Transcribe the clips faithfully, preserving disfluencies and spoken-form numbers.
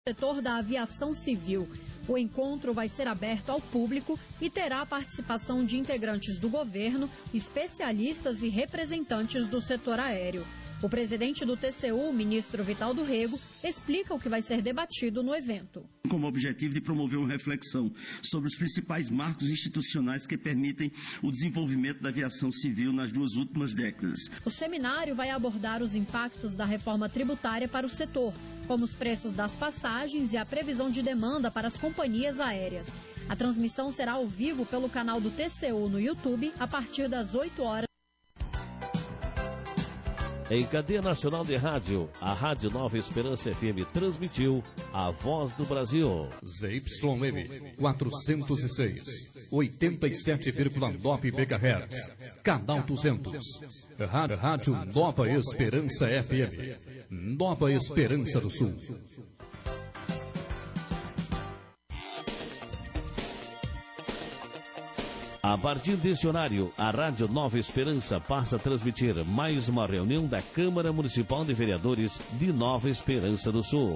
setor da aviação civil. O encontro vai ser aberto ao público e terá a participação de integrantes do governo, especialistas e representantes do setor aéreo. O presidente do T C U, o ministro Vitaldo Rego, explica o que vai ser debatido no evento. Como objetivo de promover uma reflexão sobre os principais marcos institucionais que permitem o desenvolvimento da aviação civil nas duas últimas décadas. O seminário vai abordar os impactos da reforma tributária para o setor, como os preços das passagens e a previsão de demanda para as companhias aéreas. A transmissão será ao vivo pelo canal do T C U no YouTube a partir das oito horas. Em cadeia nacional de rádio, a Rádio Nova Esperança F M transmitiu A Voz do Brasil. Z Y M quatrocentos e seis, oitenta e sete vírgula nove megahertz, canal duzentos. Rádio Nova Esperança F M, Nova Esperança do Sul. A partir deste horário, a Rádio Nova Esperança passa a transmitir mais uma reunião da Câmara Municipal de Vereadores de Nova Esperança do Sul.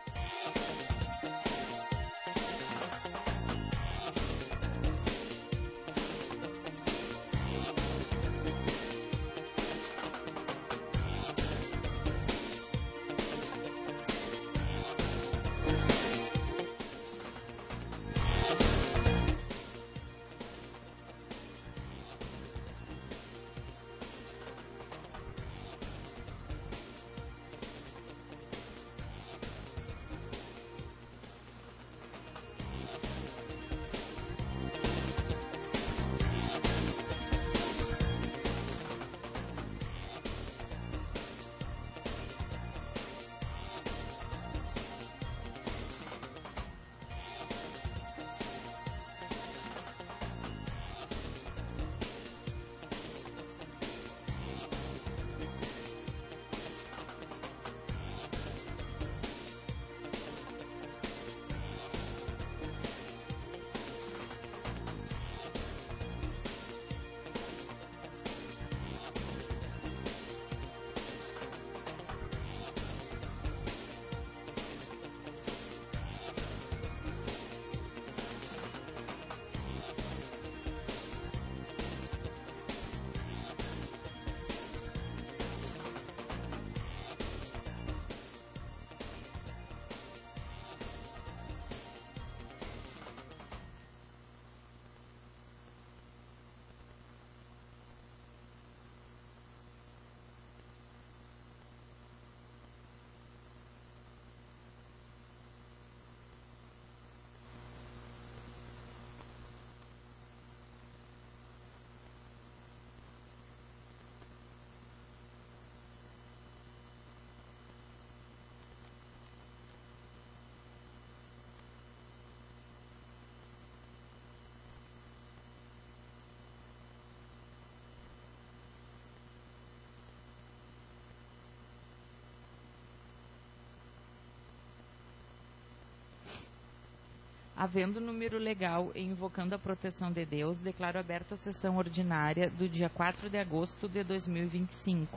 Havendo número legal e invocando a proteção de Deus, declaro aberta a sessão ordinária do dia quatro de agosto de dois mil e vinte e cinco.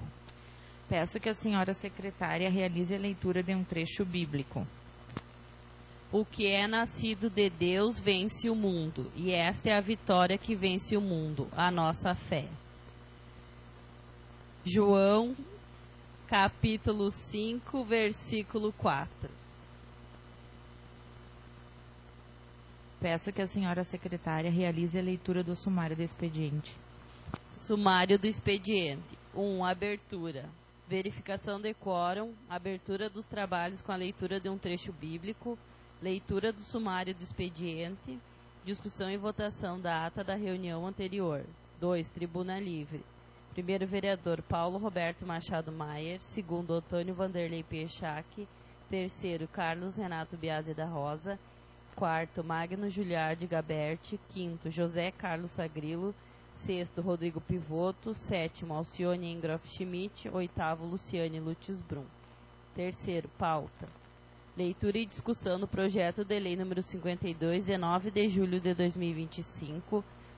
Peço que a senhora secretária realize a leitura de um trecho bíblico. O que é nascido de Deus vence o mundo, e esta é a vitória que vence o mundo, a nossa fé. João, capítulo cinco, versículo quatro. Peço que a senhora secretária realize a leitura do sumário do expediente. Sumário do expediente. um. Abertura. Verificação de quórum. Abertura dos trabalhos com a leitura de um trecho bíblico. Leitura do sumário do expediente. Discussão e votação da ata da reunião anterior. dois. Tribuna livre. Primeiro vereador Paulo Roberto Machado Maier. Segundo Antônio Vanderlei Piechac. Terceiro Carlos Renato Biasi da Rosa. Quarto, Magno Juliardi Gaberti. Quinto, José Carlos Sagrilo. Sexto, Rodrigo Pivoto. Sétimo, Alcione Engroff Schmidt. Oitavo, Luciane Lutz Brum. Terceiro, pauta. Leitura e discussão do projeto de lei número cinquenta e dois, de nove de julho de dois mil e vinte e cinco,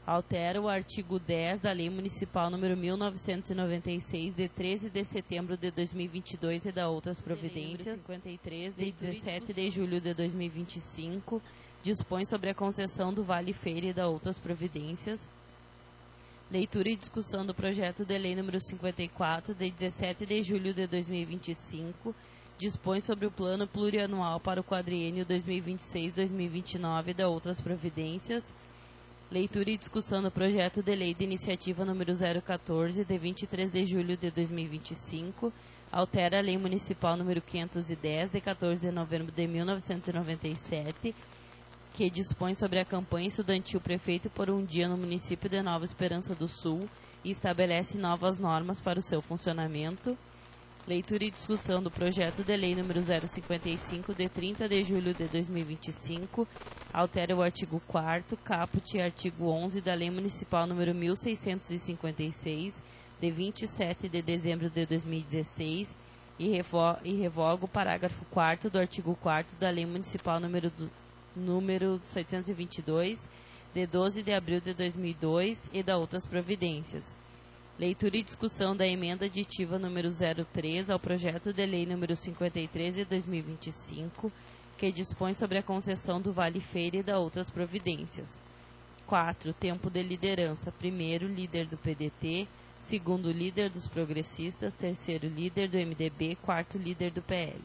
Altera o artigo dez da Lei Municipal número mil novecentos e noventa e seis, de treze de setembro de dois mil e vinte e dois, e da outras providências. cinquenta e três, de dezessete de julho de dois mil e vinte e cinco, dispõe sobre a concessão do Vale Feira e da outras providências. Leitura e discussão do projeto de lei número cinquenta e quatro, de dezessete de julho de dois mil e vinte e cinco, dispõe sobre o plano plurianual para o quadriênio dois mil e vinte e seis a dois mil e vinte e nove e da outras providências. Leitura e discussão do projeto de lei de iniciativa número zero quatorze, de vinte e três de julho de dois mil e vinte e cinco, altera a Lei Municipal número quinhentos e dez, de quatorze de novembro de mil novecentos e noventa e sete, que dispõe sobre a campanha estudantil Prefeito por um Dia no município de Nova Esperança do Sul e estabelece novas normas para o seu funcionamento. Leitura e discussão do projeto de lei número zero cinquenta e cinco, de trinta de julho de dois mil e vinte e cinco, altera o artigo quarto, caput e artigo onze da Lei Municipal número mil seiscentos e cinquenta e seis, de vinte e sete de dezembro de dois mil e dezesseis, e, revo e revoga o parágrafo quarto do artigo quarto da Lei Municipal número, do, número setecentos e vinte e dois, de doze de abril de dois mil e dois, e da outras providências. Leitura e discussão da emenda aditiva número zero três ao projeto de lei número cinquenta e três de dois mil e vinte e cinco, que dispõe sobre a concessão do Vale Feira e da outras providências. quatro. Tempo de liderança. Primeiro, líder do P D T. Segundo, líder dos progressistas. Terceiro, líder do M D B. Quarto, líder do P L.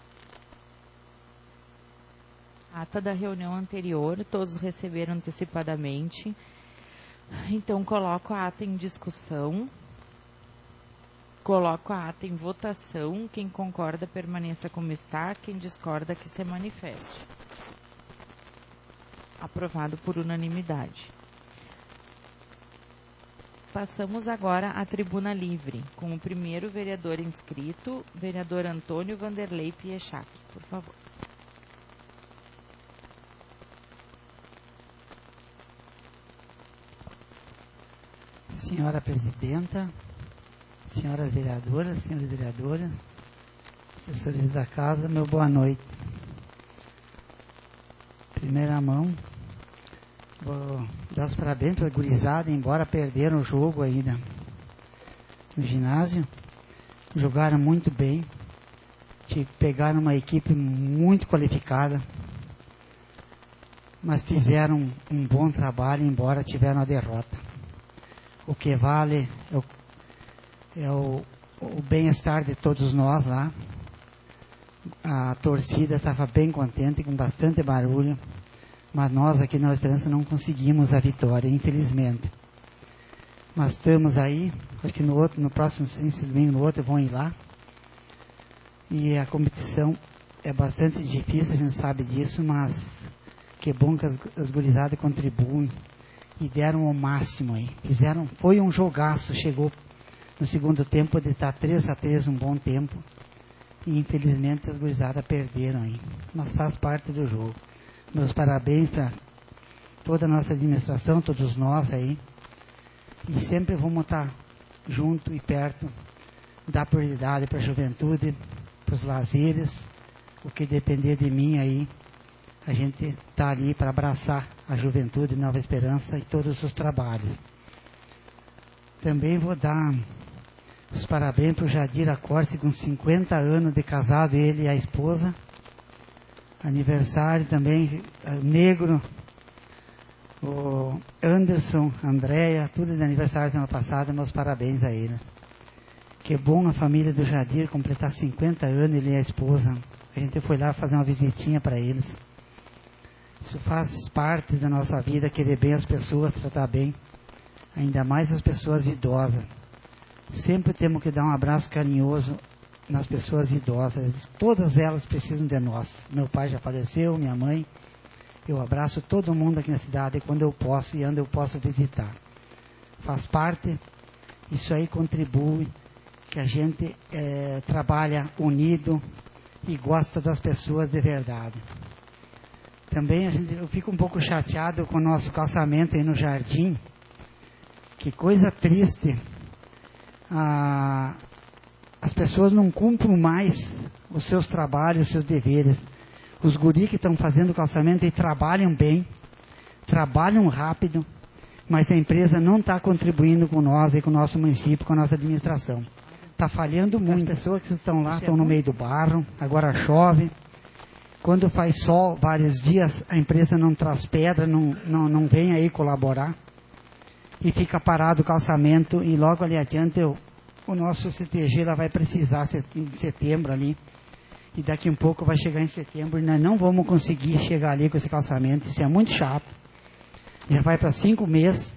Ata da reunião anterior, todos receberam antecipadamente. Então, coloco a ata em discussão. Coloco a ata em votação. Quem concorda, permaneça como está. Quem discorda, que se manifeste. Aprovado por unanimidade. Passamos agora à tribuna livre, com o primeiro vereador inscrito, vereador Antônio Vanderlei Piechac. Por favor. Senhora Presidenta, senhoras vereadoras, senhores vereadores, assessores da casa, meu boa noite. Primeira mão, vou dar os parabéns para a gurizada, embora perderam o jogo ainda no ginásio, jogaram muito bem, pegaram uma equipe muito qualificada, mas fizeram um bom trabalho, embora tiveram a derrota. O que vale é o, é o, o bem-estar de todos nós lá. A torcida estava bem contente, com bastante barulho, mas nós aqui na Esperança não conseguimos a vitória, infelizmente. Mas estamos aí, acho que no outro, no próximo domingo, no outro, vão ir lá. E a competição é bastante difícil, a gente sabe disso, mas que bom que as, as gurizadas contribuem e deram o máximo aí. Fizeram, foi um jogaço, chegou no segundo tempo de estar três a três um bom tempo. E infelizmente as gurizadas perderam aí. Mas faz parte do jogo. Meus parabéns para toda a nossa administração, todos nós aí. E sempre vamos estar junto e perto, dar prioridade para a juventude, para os lazeres, o que depender de mim aí. A gente está ali para abraçar a juventude Nova Esperança e todos os trabalhos. Também vou dar os parabéns para o Jadir Acorce, com cinquenta anos de casado, ele e a esposa. Aniversário também, negro, o Anderson, Andréia, tudo de aniversário semana passada, meus parabéns a ele. Que bom a família do Jadir completar cinquenta anos, ele e a esposa. A gente foi lá fazer uma visitinha para eles. Isso faz parte da nossa vida, querer bem as pessoas, tratar bem, ainda mais as pessoas idosas. Sempre temos que dar um abraço carinhoso nas pessoas idosas, todas elas precisam de nós. Meu pai já faleceu, minha mãe, eu abraço todo mundo aqui na cidade quando eu posso e onde eu posso visitar. Faz parte, isso aí contribui, que a gente é, trabalha unido e gosta das pessoas de verdade. Também a gente, eu fico um pouco chateado com o nosso calçamento aí no jardim. Que coisa triste. Ah, as pessoas não cumprem mais os seus trabalhos, os seus deveres. Os guris que estão fazendo o calçamento aí trabalham bem, trabalham rápido, mas a empresa não está contribuindo com nós e com o nosso município, com a nossa administração. Está falhando muito. As pessoas que estão lá estão no meio do barro, agora chove. Quando faz sol, vários dias, a empresa não traz pedra, não, não, não vem aí colaborar. E fica parado o calçamento, e logo ali adiante eu, o nosso C T G lá vai precisar em setembro ali. E daqui um pouco vai chegar em setembro e nós não vamos conseguir chegar ali com esse calçamento. Isso é muito chato. Já vai para cinco meses.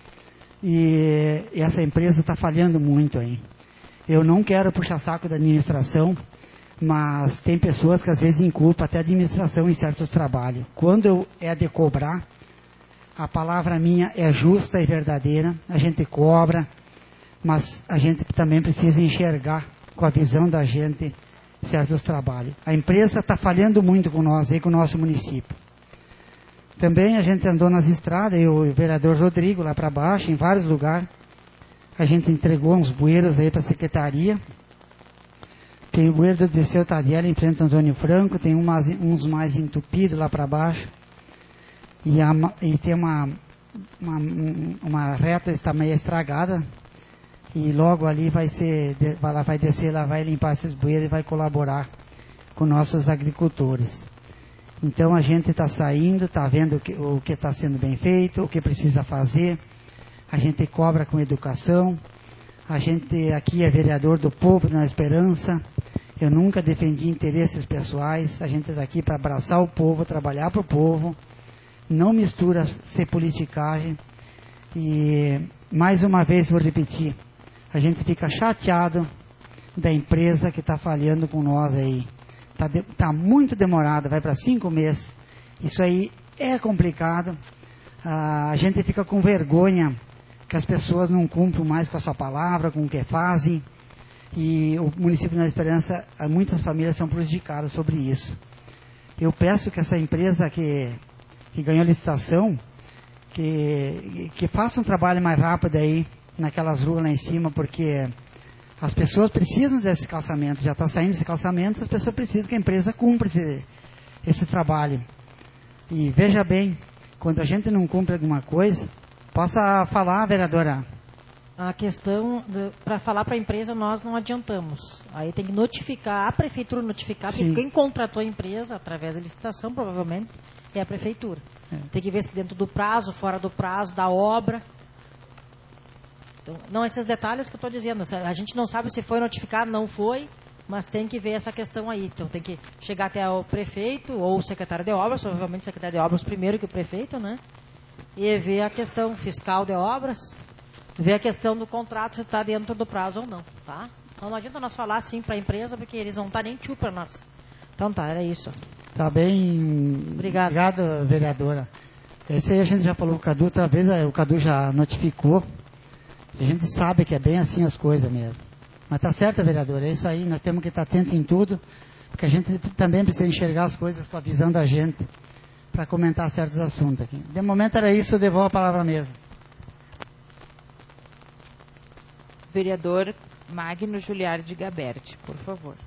E, e essa empresa está falhando muito aí. Eu não quero puxar saco da administração, mas tem pessoas que às vezes inculpam até a administração em certos trabalhos. Quando eu, é de cobrar, a palavra minha é justa e verdadeira. A gente cobra, mas a gente também precisa enxergar com a visão da gente certos trabalhos. A empresa está falhando muito com nós aí, com o nosso município. Também a gente andou nas estradas, eu e o vereador Rodrigo lá para baixo, em vários lugares. A gente entregou uns bueiros aí para a secretaria. Tem o bueiro do Dirceu Tadiel em frente ao Antônio Franco, tem umas, uns mais entupidos lá para baixo. E, a, e tem uma, uma, uma reta que está meio estragada. E logo ali vai ser, ela vai descer, ela vai limpar esses bueiros e vai colaborar com nossos agricultores. Então a gente está saindo, está vendo o que está sendo bem feito, o que precisa fazer. A gente cobra com educação. A gente aqui é vereador do povo, na Esperança. Eu nunca defendi interesses pessoais. A gente está aqui para abraçar o povo, trabalhar para o povo. Não mistura ser politicagem. E mais uma vez vou repetir. A gente fica chateado da empresa que está falhando com nós aí. Está de, tá muito demorado, vai para cinco meses. Isso aí é complicado. Ah, a gente fica com vergonha que as pessoas não cumprem mais com a sua palavra, com o que fazem. E o município da Esperança, muitas famílias são prejudicadas sobre isso. Eu peço que essa empresa que, que ganhou a licitação, que, que faça um trabalho mais rápido aí, naquelas ruas lá em cima, porque as pessoas precisam desse calçamento, já está saindo esse calçamento, as pessoas precisam que a empresa cumpra esse, esse trabalho. E veja bem, quando a gente não cumpre alguma coisa, possa falar, vereadora. A questão, para falar para a empresa, nós não adiantamos. Aí tem que notificar, a prefeitura notificar, porque quem contratou a empresa, através da licitação, provavelmente, é a prefeitura. É. Tem que ver se dentro do prazo, fora do prazo, da obra. Então, não, esses detalhes que eu estou dizendo. A gente não sabe se foi notificado, não foi, mas tem que ver essa questão aí. Então tem que chegar até o prefeito ou o secretário de obras, provavelmente o secretário de obras primeiro que o prefeito, né? E ver a questão fiscal de obras, ver a questão do contrato se está dentro do prazo ou não, tá? Então não adianta nós falar assim para a empresa, porque eles vão estar nem tchu para nós. Então tá, era isso. Tá bem. Obrigado. Obrigado, vereadora. Esse aí a gente já falou com o Cadu, outra vez o Cadu já notificou. A gente sabe que é bem assim as coisas mesmo. Mas tá certo, vereadora, é isso aí, nós temos que estar atentos em tudo, porque a gente também precisa enxergar as coisas com a visão da gente, para comentar certos assuntos aqui. De momento era isso, eu devolvo a palavra à mesa. Vereador Magno Juliardi Gaberti, por favor.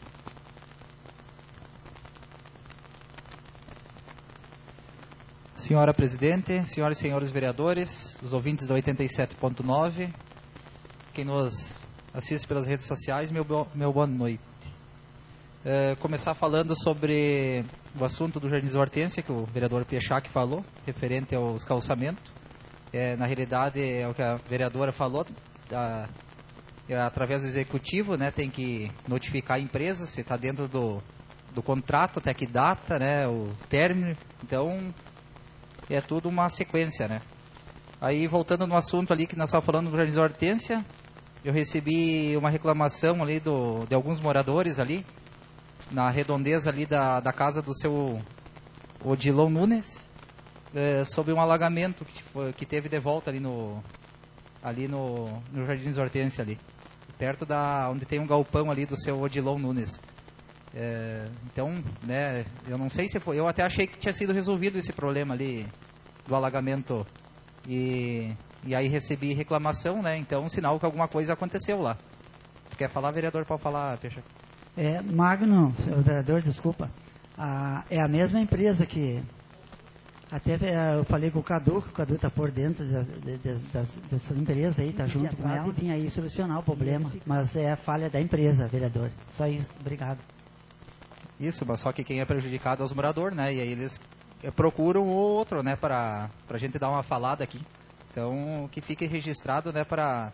Senhora Presidente, senhoras e senhores vereadores, os ouvintes da oitenta e sete ponto nove, quem nos assiste pelas redes sociais, meu, meu boa noite. É, começar falando sobre o assunto do Jardins da Hortência, que o vereador Piechak falou, referente aos calçamentos. É, na realidade, é o que a vereadora falou, a, é, através do executivo, né, tem que notificar a empresa se está dentro do, do contrato, até que data, né, o término. Então, é tudo uma sequência, né. Aí, voltando no assunto ali que nós estávamos falando do Jardins da Hortência, eu recebi uma reclamação ali do, de alguns moradores ali, na redondeza ali da, da casa do seu Odilon Nunes, é, sobre um alagamento que, foi, que teve de volta ali no, ali no, no Jardins da Hortência ali, perto da onde tem um galpão ali do seu Odilon Nunes. É, então, né, eu não sei se foi, eu até achei que tinha sido resolvido esse problema ali do alagamento e, e aí recebi reclamação, né, então sinal que alguma coisa aconteceu lá. Quer falar, vereador? Pode falar, Peixe. É, Magno, senhor vereador, desculpa, a, é a mesma empresa que, Até eh, eu falei com o Cadu, que o Cadu está por dentro da, de, de, das, dessa empresa aí, está junto com ela e vim aí solucionar o problema. Mas é a falha da empresa, vereador. Só isso, obrigado. Isso, mas só que quem é prejudicado é os moradores, né? E aí eles procuram o outro, né? Para a gente dar uma falada aqui. Então, que fique registrado, né? Para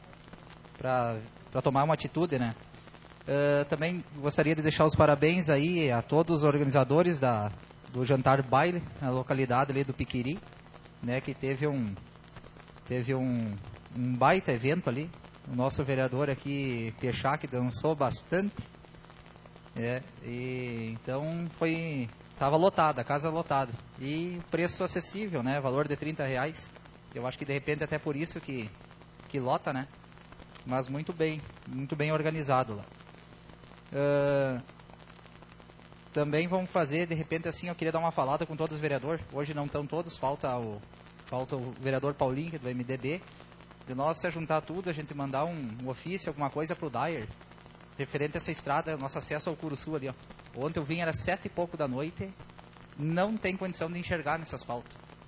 tomar uma atitude, né? Uh, também gostaria de deixar os parabéns aí a todos os organizadores da, do jantar baile na localidade ali do Piquiri, né? Que teve um teve um, um baita evento ali. O nosso vereador aqui, Peixá, que dançou bastante. É, e, então foi estava lotada, a casa lotada e preço acessível, né? Valor de trinta reais. Eu acho que de repente até por isso que que lota, né? Mas muito bem, muito bem organizado lá. Uh, também vamos fazer de repente assim, eu queria dar uma falada com todos os vereadores. Hoje não estão todos, falta o falta o vereador Paulinho, que é do M D B. De nós se juntar tudo, a gente mandar um, um ofício, alguma coisa pro Dyer referente a essa estrada, nosso acesso ao Curuçu ali, ó. Ontem eu vim, era sete e pouco da noite, não tem condição de enxergar nesse asfalto,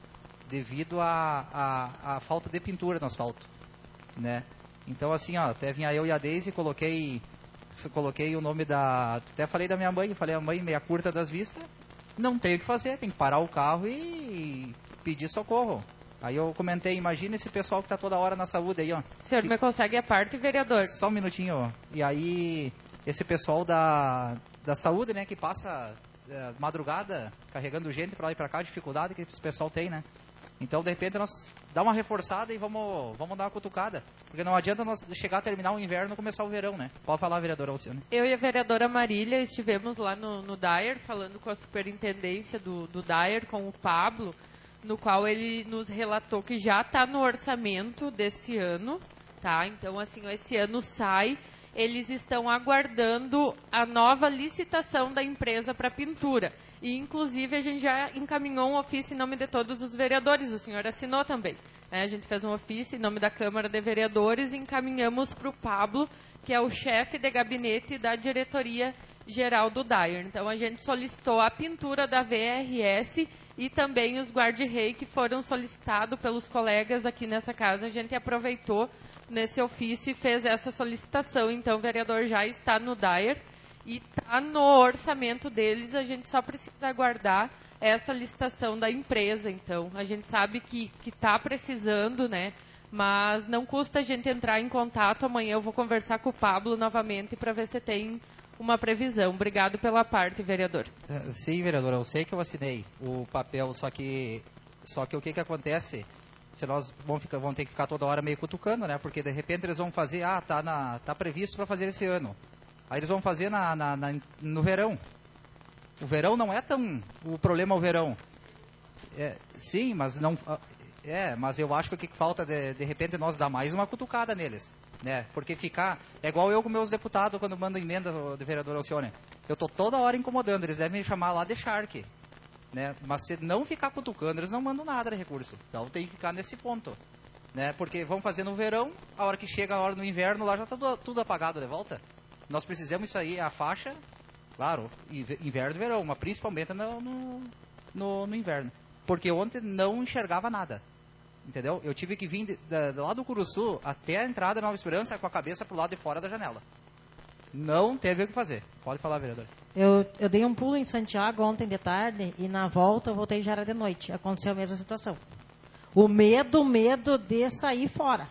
devido à a, a, a falta de pintura no asfalto, né? Então assim, ó, até vinha eu e a Deise, coloquei, coloquei o nome da, até falei da minha mãe, falei, a mãe meia curta das vistas, não tem o que fazer, tem que parar o carro e pedir socorro. Aí eu comentei, imagina esse pessoal que está toda hora na saúde aí, ó. O senhor me consegue a parte, vereador? Só um minutinho, ó. E aí, esse pessoal da, da saúde, né, que passa é, madrugada carregando gente para lá e para cá, dificuldade que esse pessoal tem, né? Então, de repente, nós dá uma reforçada e vamos, vamos dar uma cutucada. Porque não adianta nós chegar a terminar o inverno e começar o verão, né? Pode falar, vereadora Alcione. Eu e a vereadora Marília estivemos lá no, no Dyer, falando com a superintendência do, do Dyer, com o Pablo, no qual ele nos relatou que já está no orçamento desse ano, tá? Então, assim, esse ano sai, eles estão aguardando a nova licitação da empresa para pintura. E, inclusive, a gente já encaminhou um ofício em nome de todos os vereadores, o senhor assinou também, né? A gente fez um ofício em nome da Câmara de Vereadores e encaminhamos para o Pablo, que é o chefe de gabinete da diretoria geral do Dyer. Então, a gente solicitou a pintura da V R S e também os guarda-rei que foram solicitados pelos colegas aqui nessa casa. A gente aproveitou nesse ofício e fez essa solicitação. Então, o vereador já está no Dyer e está no orçamento deles. A gente só precisa aguardar essa licitação da empresa. Então, a gente sabe que está precisando, né? Mas não custa a gente entrar em contato. Amanhã eu vou conversar com o Pablo novamente para ver se tem uma previsão. Obrigado pela parte, vereador. Sim, vereador, eu sei que eu assinei o papel, só que só que o que que acontece? Se nós vamos, ficar, vamos ter que ficar toda hora meio cutucando, né? Porque de repente eles vão fazer, ah, tá, na, tá previsto para fazer esse ano. Aí eles vão fazer na, na, na, no verão. O verão não é tão... O problema é o verão. É, sim, mas não... É, mas eu acho que o que falta, de, de repente, nós dar mais uma cutucada neles. Né? Porque ficar... É igual eu com meus deputados quando mando emenda do vereador Alcione. Eu tô toda hora incomodando, eles devem me chamar lá de Shark. Né? Mas se não ficar cutucando, eles não mandam nada de recurso. Então tem que ficar nesse ponto. Né? Porque vão fazer no verão, a hora que chega a hora no inverno, lá já tá tudo, tudo apagado de volta. Nós precisamos isso aí, a faixa, claro, inverno e verão, mas principalmente no, no, no, no inverno. Porque ontem não enxergava nada. Entendeu? Eu tive que vir de, de, de lá do Curuçu até a entrada da Nova Esperança com a cabeça pro lado de fora da janela. Não teve o que fazer. Pode falar, vereador. Eu, eu dei um pulo em Santiago ontem de tarde e na volta eu voltei já era de noite. Aconteceu a mesma situação. O medo, medo de sair fora.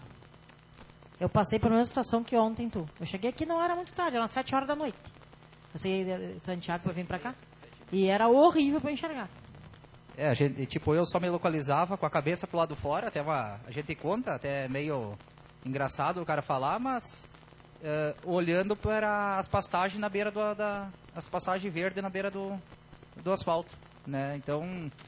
Eu passei pela mesma situação que ontem, tu. Eu cheguei aqui não era muito tarde, eram sete horas da noite. Eu saí de Santiago para vir para cá. E era horrível para enxergar. É, a gente, tipo, eu só me localizava com a cabeça pro lado fora, até uma, a gente conta, até meio engraçado o cara falar, mas uh, olhando para as pastagens na beira do, da, as pastagens verdes na beira do, do asfalto, né? Então,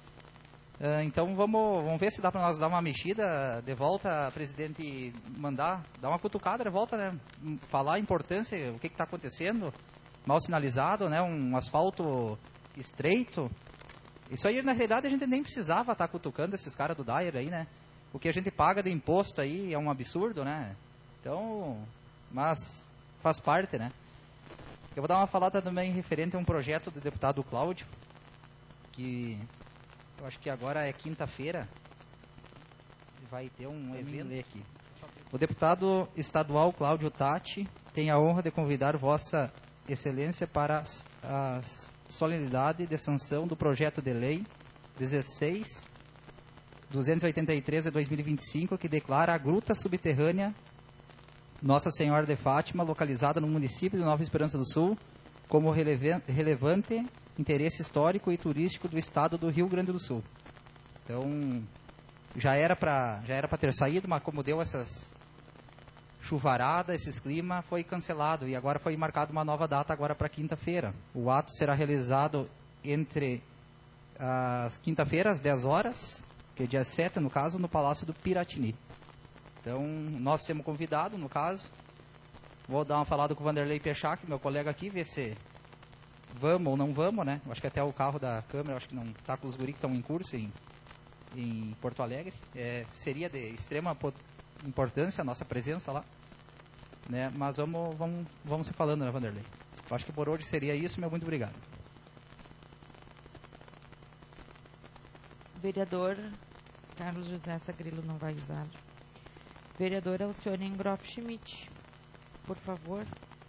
uh, então vamos, vamos ver se dá para nós dar uma mexida de volta, a presidente mandar, dar uma cutucada de volta, né? Falar a importância, o que está acontecendo, mal sinalizado, né? Um asfalto estreito. Isso aí, na realidade, a gente nem precisava estar cutucando esses caras do Dyer aí, né? O que a gente paga de imposto aí é um absurdo, né? Então, mas faz parte, né? Eu vou dar uma falada também referente a um projeto do deputado Cláudio, que eu acho que agora é quinta-feira, vai ter um evento aqui. O deputado estadual Cláudio Tati tem a honra de convidar Vossa Excelência para a solenidade de sanção do projeto de lei dezesseis mil duzentos e oitenta e três de dois mil e vinte e cinco, que declara a gruta subterrânea Nossa Senhora de Fátima, localizada no município de Nova Esperança do Sul, como relevante interesse histórico e turístico do estado do Rio Grande do Sul. Então, já era para já era para ter saído, mas como deu essas chuvarada, esses clima, foi cancelado e agora foi marcada uma nova data agora para quinta-feira. O ato será realizado entre as quinta-feira às dez horas, que é dia sete, no caso, no Palácio do Piratini. Então, nós temos convidado, no caso. Vou dar uma falada com o Vanderlei Pechac, meu colega aqui, ver se vamos ou não vamos, né? Acho que até o carro da Câmara, acho que não está com os guris que estão em curso em, em Porto Alegre. É, seria de extrema importância a nossa presença lá, né? Mas vamos, vamos, vamos se falando, né, Vanderlei? Eu acho que por hoje seria isso, meu muito obrigado. Vereador Carlos José Sagrilo não vai usar. Vereadora Alcione Engroff Schmidt, por favor.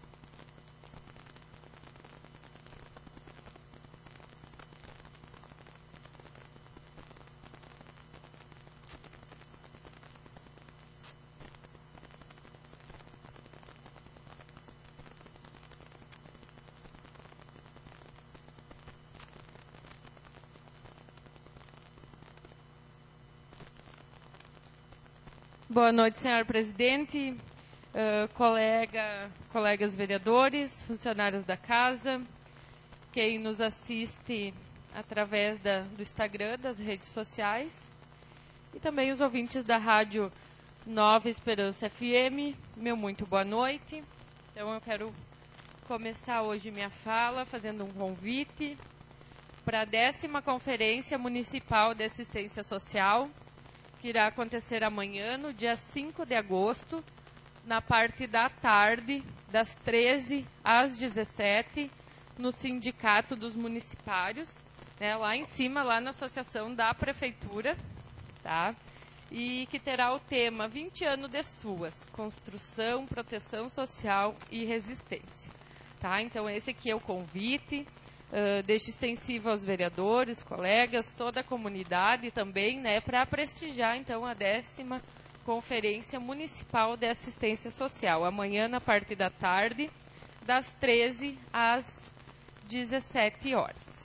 Boa noite, senhor presidente, uh, colega, colegas vereadores, funcionários da casa, quem nos assiste através da, do Instagram, das redes sociais, e também os ouvintes da rádio Nova Esperança F M, meu muito boa noite. Então eu quero começar hoje minha fala fazendo um convite para a décima Conferência Municipal de Assistência Social, que irá acontecer amanhã, no dia cinco de agosto, na parte da tarde, das treze às dezessete, no Sindicato dos Municipários, né, lá em cima, lá na Associação da Prefeitura, tá? E que terá o tema vinte anos de suas, construção, proteção social e resistência. Tá? Então esse aqui é o convite. Uh, deixo extensivo aos vereadores, colegas, toda a comunidade também, né, para prestigiar então a décima Conferência Municipal de Assistência Social, amanhã na parte da tarde, das treze às dezessete horas.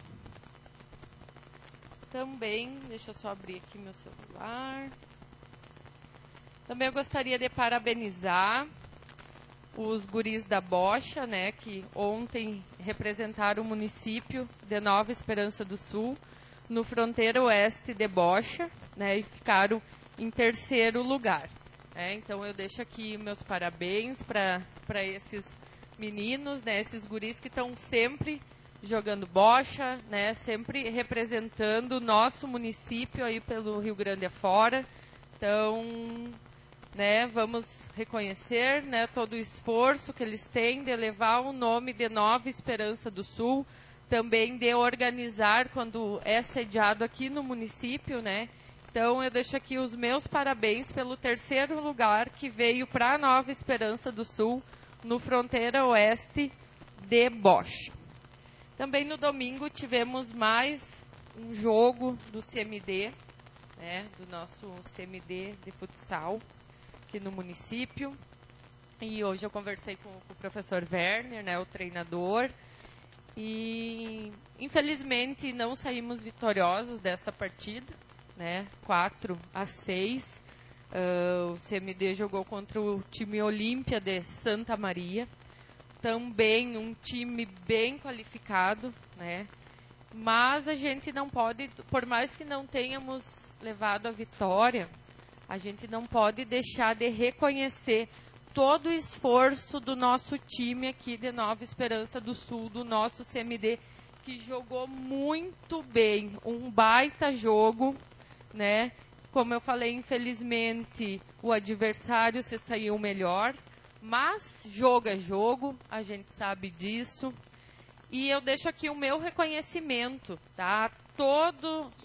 Também, deixa eu só abrir aqui meu celular. Também eu gostaria de parabenizar os guris da Bocha, né, que ontem representaram o município de Nova Esperança do Sul no Fronteira Oeste de Bocha, né, e ficaram em terceiro lugar. Né. Então eu deixo aqui meus parabéns para para esses meninos, né, esses guris que estão sempre jogando bocha, né, sempre representando o nosso município aí pelo Rio Grande afora. Então, né, vamos reconhecer, né, todo o esforço que eles têm de levar o nome de Nova Esperança do Sul, também de organizar quando é sediado aqui no município, né. Então eu deixo aqui os meus parabéns pelo terceiro lugar que veio para Nova Esperança do Sul, no Fronteira Oeste de Bocha. Também no domingo tivemos mais um jogo do C M D, né, do nosso C M D de futsal, aqui no município, e hoje eu conversei com, com o professor Werner, né, o treinador, e infelizmente não saímos vitoriosos dessa partida, né, quatro a seis, uh, o C M D jogou contra o time Olímpia de Santa Maria, também um time bem qualificado, né, mas a gente não pode, por mais que não tenhamos levado a vitória, a gente não pode deixar de reconhecer todo o esforço do nosso time aqui de Nova Esperança do Sul, do nosso C M D, que jogou muito bem, um baita jogo, né? Como eu falei, infelizmente o adversário se saiu melhor, mas jogo é jogo, a gente sabe disso. E eu deixo aqui o meu reconhecimento, tá? Todo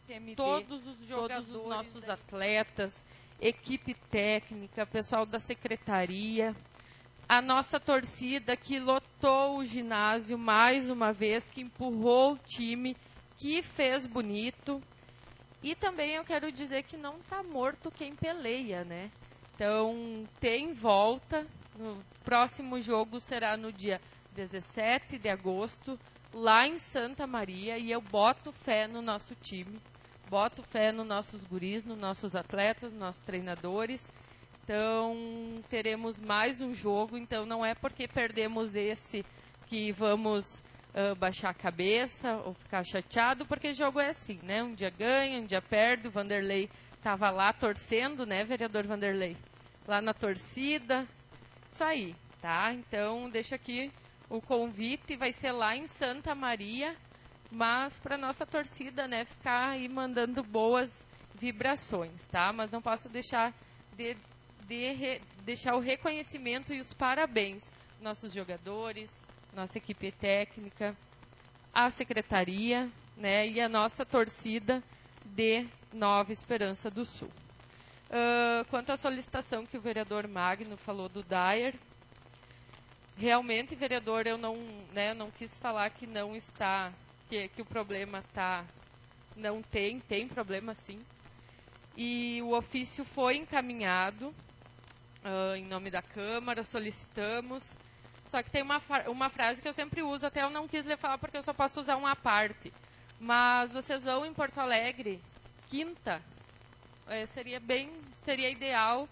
C M D, todos os jogadores, todos os nossos atletas, equipe técnica, pessoal da secretaria, a nossa torcida que lotou o ginásio mais uma vez, que empurrou o time, que fez bonito. E também eu quero dizer que não está morto quem peleia, né? Então, tem volta. O próximo jogo será no dia dezessete de agosto, lá em Santa Maria, e eu boto fé no nosso time, boto fé nos nossos guris, nos nossos atletas, nos nossos treinadores. Então, teremos mais um jogo, então não é porque perdemos esse que vamos uh, baixar a cabeça ou ficar chateado, porque jogo é assim, né? Um dia ganha, um dia perde. O Vanderlei estava lá torcendo, né, vereador Vanderlei? Lá na torcida. Isso aí, tá? Então, deixa aqui o convite, vai ser lá em Santa Maria, mas para nossa torcida, né, ficar aí mandando boas vibrações, tá? Mas não posso deixar de, de re, deixar o reconhecimento e os parabéns nossos jogadores, nossa equipe técnica, a secretaria, né, e a nossa torcida de Nova Esperança do Sul. Uh, quanto à solicitação que o vereador Magno falou do Dyer, realmente, vereador, eu não, né, não quis falar que não está, que, que o problema está, não tem, tem problema sim. E o ofício foi encaminhado uh, em nome da Câmara, solicitamos. Só que tem uma, uma frase que eu sempre uso, até eu não quis lhe falar porque eu só posso usar uma parte. Mas vocês vão em Porto Alegre, quinta, é, seria bem, seria ideal,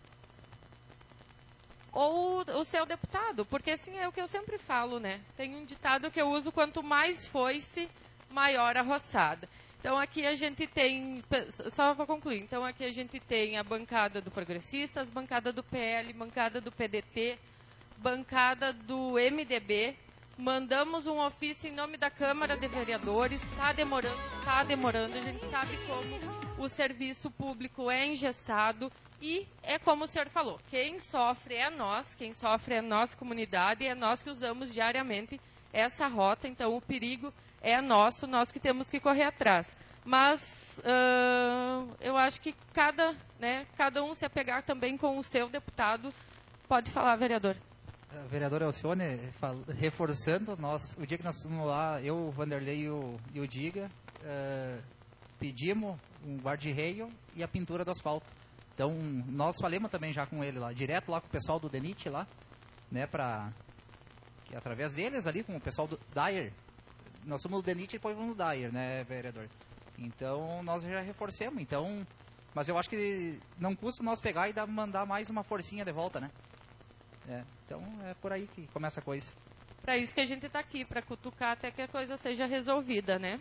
ou o seu deputado, porque assim é o que eu sempre falo, né? Tem um ditado que eu uso: quanto mais foice, maior a roçada. Então aqui a gente tem, só vou concluir, então aqui a gente tem a bancada do Progressistas, bancada do P L, bancada do P D T, bancada do M D B. Mandamos um ofício em nome da Câmara de Vereadores, está demorando, está demorando, a gente sabe como o serviço público é engessado e é como o senhor falou, quem sofre é nós, quem sofre é a nossa comunidade, e é nós que usamos diariamente essa rota, então o perigo é nosso, nós que temos que correr atrás. Mas uh, eu acho que cada, né, cada um se apegar também com o seu deputado. Pode falar, vereador. Uh, vereador Alcione, reforçando, nós, o dia que nós estamos lá, eu, o Vanderlei e o, e o Diga, uh, pedimos um guarda-reio e a pintura do asfalto. Então, nós falamos também já com ele lá, direto lá com o pessoal do DENIT lá, né, para que através deles ali, com o pessoal do Dyer, nós somos o DENIT e depois vamos no Dyer, né, vereador? Então, nós já reforcemos, então, mas eu acho que não custa nós pegar e dar, mandar mais uma forcinha de volta, né? É, então, é por aí que começa a coisa. Para isso que a gente está aqui, para cutucar até que a coisa seja resolvida, né?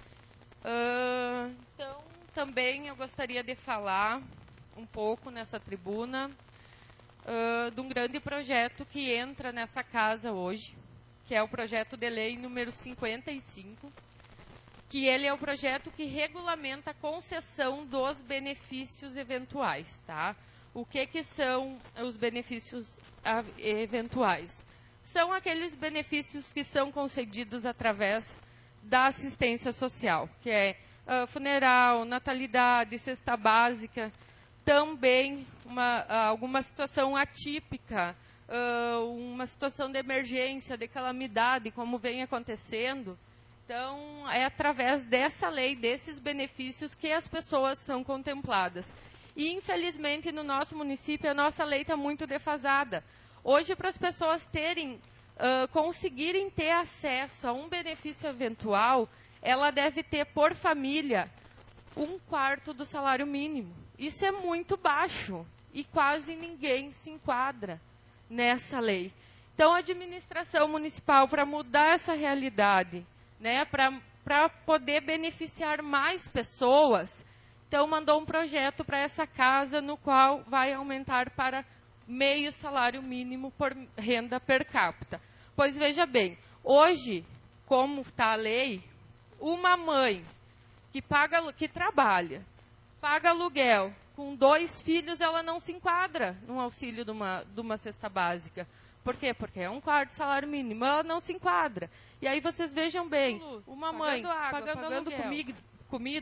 Uh, então, também eu gostaria de falar um pouco nessa tribuna uh, de um grande projeto que entra nessa casa hoje, que é o projeto de lei número cinquenta e cinco, que ele é o projeto que regulamenta a concessão dos benefícios eventuais, tá? O que que são os benefícios eventuais? São aqueles benefícios que são concedidos através da assistência social, que é uh, funeral, natalidade, cesta básica, também uma, alguma situação atípica, uh, uma situação de emergência, de calamidade, como vem acontecendo. Então, é através dessa lei, desses benefícios, que as pessoas são contempladas. E, infelizmente, no nosso município, a nossa lei está muito defasada. Hoje, para as pessoas terem, uh, conseguirem ter acesso a um benefício eventual, ela deve ter, por família, um quarto do salário mínimo. Isso é muito baixo e quase ninguém se enquadra nessa lei. Então, a administração municipal, para mudar essa realidade, né, para poder beneficiar mais pessoas, então mandou um projeto para essa casa, no qual vai aumentar para meio salário mínimo por renda per capita. Pois veja bem, hoje, como está a lei, uma mãe que, paga, que trabalha, paga aluguel, com dois filhos, ela não se enquadra no auxílio de uma, de uma cesta básica. Por quê? Porque é um quarto de salário mínimo, ela não se enquadra. E aí vocês vejam bem, uma mãe pagando, água, pagando, pagando comida, comida,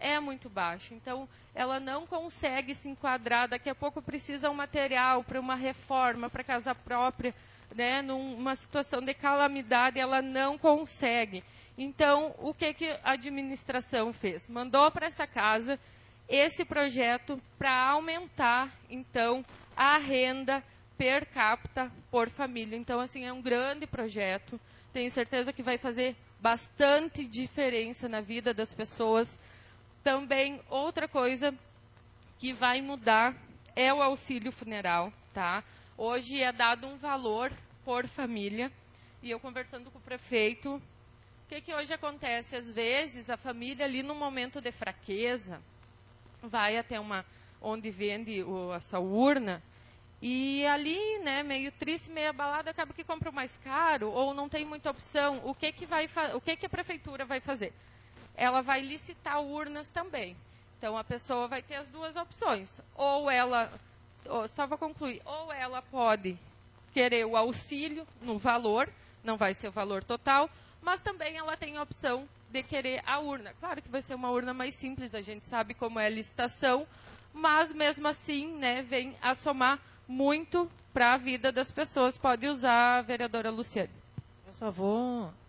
é muito baixo. Então, ela não consegue se enquadrar. Daqui a pouco precisa um material para uma reforma, para casa própria, né, numa situação de calamidade, ela não consegue. Então, o que, que a administração fez? Mandou para essa casa esse projeto para aumentar, então, a renda per capita por família. Então, assim, é um grande projeto. Tenho certeza que vai fazer bastante diferença na vida das pessoas. Também, outra coisa que vai mudar é o auxílio funeral, tá? Hoje é dado um valor por família, e eu conversando com o prefeito, o que, que hoje acontece? Às vezes, a família ali num momento de fraqueza, vai até uma, onde vende o, a sua urna, e ali, né, meio triste, meio abalado, acaba que compra o mais caro, ou não tem muita opção. O que, que, vai o que, que a prefeitura vai fazer? Ela vai licitar urnas também. Então, a pessoa vai ter as duas opções. Ou ela, só vou concluir, ou ela pode querer o auxílio no valor, não vai ser o valor total, mas também ela tem a opção de querer a urna. Claro que vai ser uma urna mais simples, a gente sabe como é a licitação, mas mesmo assim, né, vem a somar muito para a vida das pessoas. Pode usar, a vereadora Luciane. Eu só vou uh,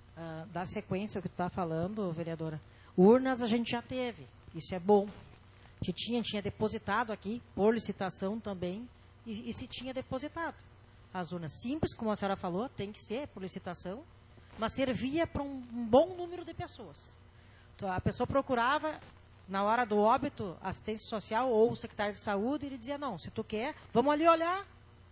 dar sequência ao que tu está falando, vereadora. Urnas a gente já teve, isso é bom. A gente tinha, tinha depositado aqui, por licitação também, e, e se tinha depositado. As urnas simples, como a senhora falou, tem que ser por licitação, mas servia para um, um bom número de pessoas. Então, a pessoa procurava, na hora do óbito, assistência social ou o secretário de saúde, ele dizia, não, se tu quer, vamos ali olhar.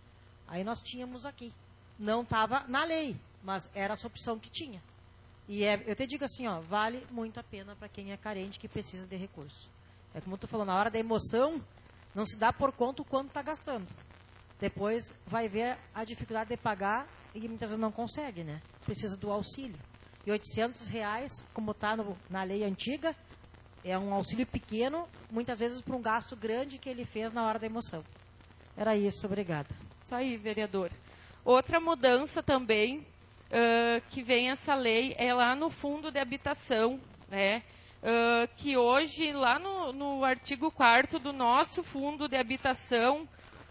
Aí nós tínhamos aqui. Não estava na lei, mas era essa opção que tinha. E é, eu te digo assim, ó, vale muito a pena para quem é carente, que precisa de recurso. É como tu falou, na hora da emoção, não se dá por conta o quanto está gastando. Depois vai ver a dificuldade de pagar e muitas vezes não consegue, né? Precisa do auxílio. E oitocentos reais, como está na lei antiga, é um auxílio pequeno, muitas vezes para um gasto grande que ele fez na hora da emoção. Era isso, obrigada. Isso aí, vereador. Outra mudança também, uh, que vem essa lei, é lá no fundo de habitação, né? Uh, que hoje, lá no, no artigo quarto do nosso fundo de habitação,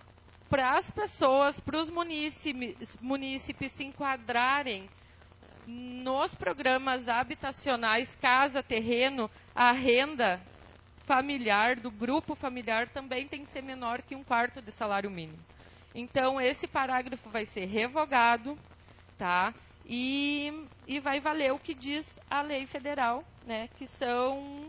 para as pessoas, para os munícipes, munícipes se enquadrarem nos programas habitacionais, casa, terreno, a renda familiar, do grupo familiar, também tem que ser menor que um quarto de salário mínimo. Então, esse parágrafo vai ser revogado, tá? E, e vai valer o que diz a lei federal, né? Que são